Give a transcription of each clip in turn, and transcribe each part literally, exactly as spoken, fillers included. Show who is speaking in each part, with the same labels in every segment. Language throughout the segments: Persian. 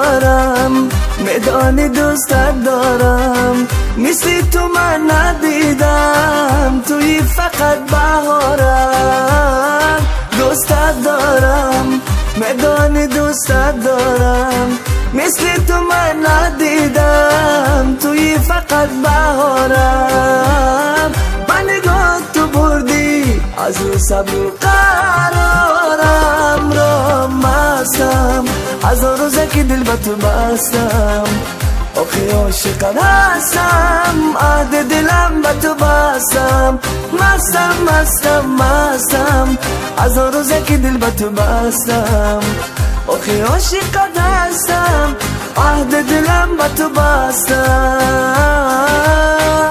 Speaker 1: دارم، میدانی دوستت دارم، مثل تو من ندیدم، توی فقط بهارم. دوستت دارم، میدانی دوستت دارم، مثل تو من ندیدم، توی فقط بهارم. من نگاه تو بردی از رو صبر و قرارم، را مستم از آن روزه که دل به تو بستم، آخی عاشقت هستم، عهد دلم به تو بستم. مستم مستم مستم از آن روزه که دل به تو بستم، آخی عاشقت هستم، عهد دلم به تو بستم.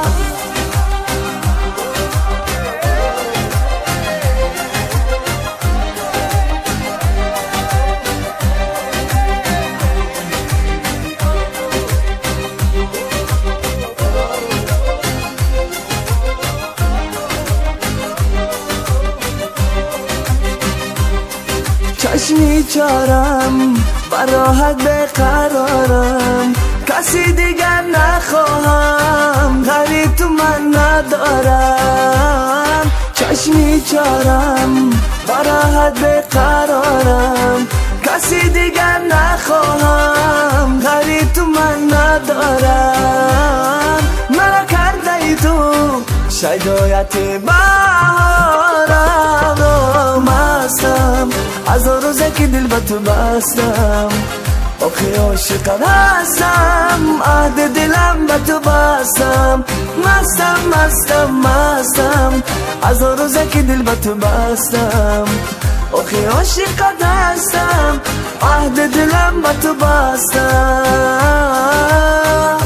Speaker 1: چشمی چارم براحت بقرارم، کسی دیگر نخواهم، غریب تو من ندارم. چشمی چارم براحت بقرارم، کسی دیگر نخواهم، غریب تو من ندارم. مرا کرده ای تو شیدایت بهارم، رو مستم از آن روزه که دل به تو بستم، آخی عاشقت هستم، عهد دلم به تو بستم. مستم مستم مستم از آن روزه که دل به تو بستم، آخی عاشقت هستم، عهد دلم به تو بستم.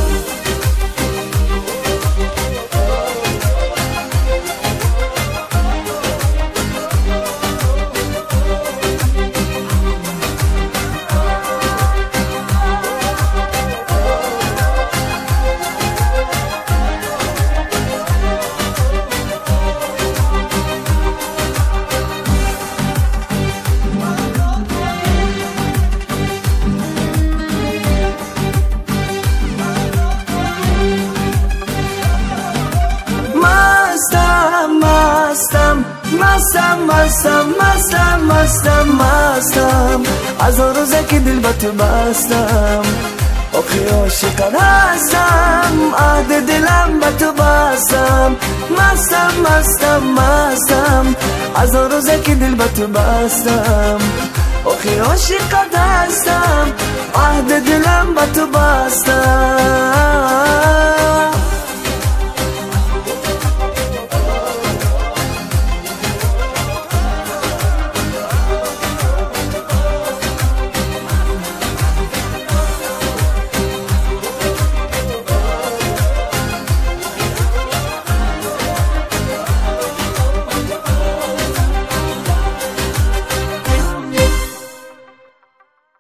Speaker 1: مستم مستم مستم مستم مستم از آن روزه که دل به تو بستم، آخی عاشقت هستم، عهد دلم به تو بستم. مستم مستم مستم از آن روزه که دل به تو بستم، آخی عاشقت هستم، عهد دلم به تو بستم.